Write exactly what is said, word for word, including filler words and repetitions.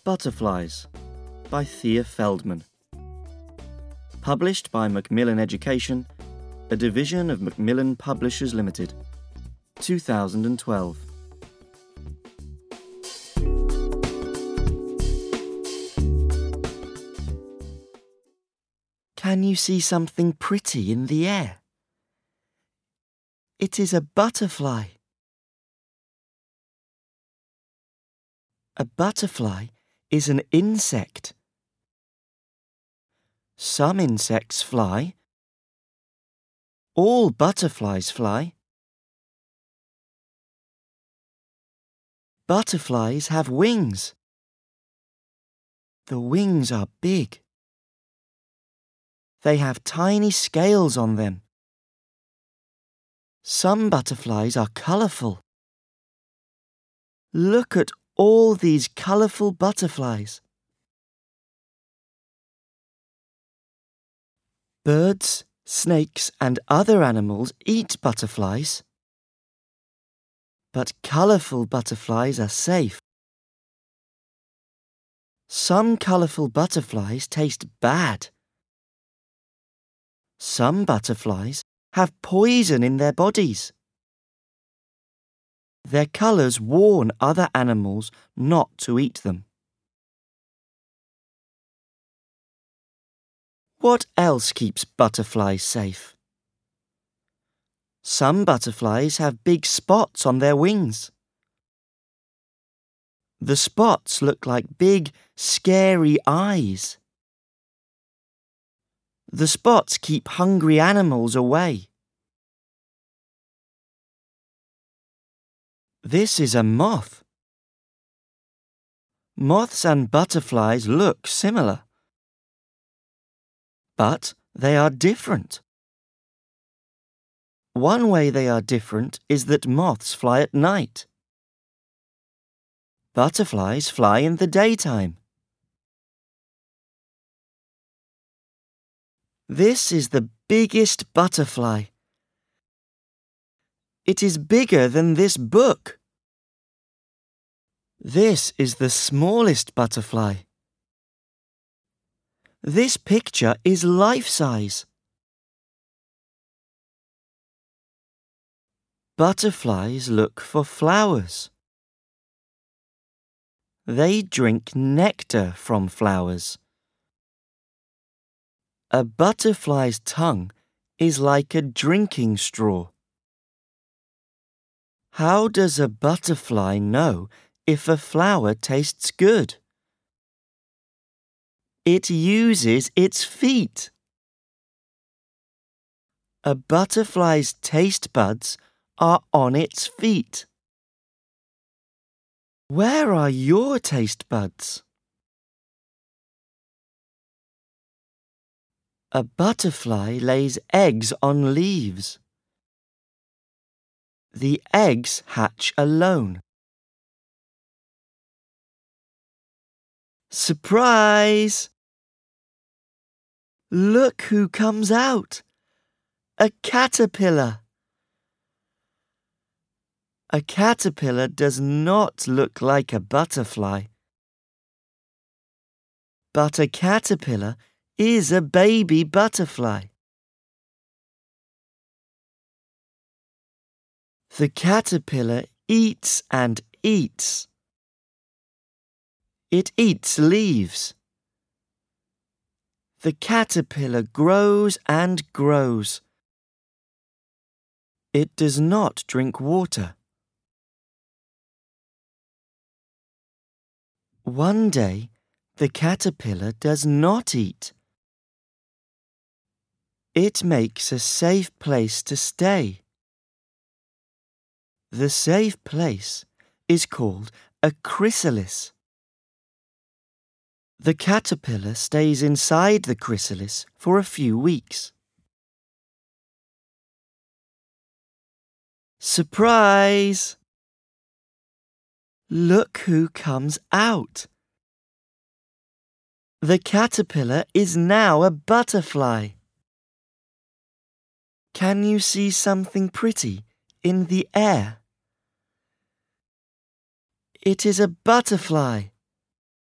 Butterflies by Thea Feldman. Published by Macmillan Education, a division of Macmillan Publishers Limited, two thousand twelve. Can you see something pretty in the air? It is a butterfly. A butterfly is an insect. Some insects fly. All butterflies fly. Butterflies have wings. The wings are big. They have tiny scales on them. Some butterflies are colourful. Look at all these colourful butterflies. Birds, snakes, and other animals eat butterflies. But colourful butterflies are safe. Some colourful butterflies taste bad. Some butterflies have poison in their bodies. Their colours warn other animals not to eat them. What else keeps butterflies safe? Some butterflies have big spots on their wings. The spots look like big, scary eyes. The spots keep hungry animals away. This is a moth. Moths and butterflies look similar, but they are different. One way they are different is that moths fly at night. Butterflies fly in the daytime. This is the biggest butterfly. It is bigger than this book. This is the smallest butterfly. This picture is life-size. Butterflies look for flowers. They drink nectar from flowers. A butterfly's tongue is like a drinking straw. How does a butterfly know if a flower tastes good? It uses its feet. A butterfly's taste buds are on its feet. Where are your taste buds? A butterfly lays eggs on leaves. The eggs hatch alone. Surprise! Look who comes out! A caterpillar! A caterpillar does not look like a butterfly. But a caterpillar is a baby butterfly. The caterpillar eats and eats. It eats leaves. The caterpillar grows and grows. It does not drink water. One day, the caterpillar does not eat. It makes a safe place to stay. The safe place is called a chrysalis. The caterpillar stays inside the chrysalis for a few weeks. Surprise! Look who comes out. The caterpillar is now a butterfly. Can you see something pretty in the air? It is a butterfly.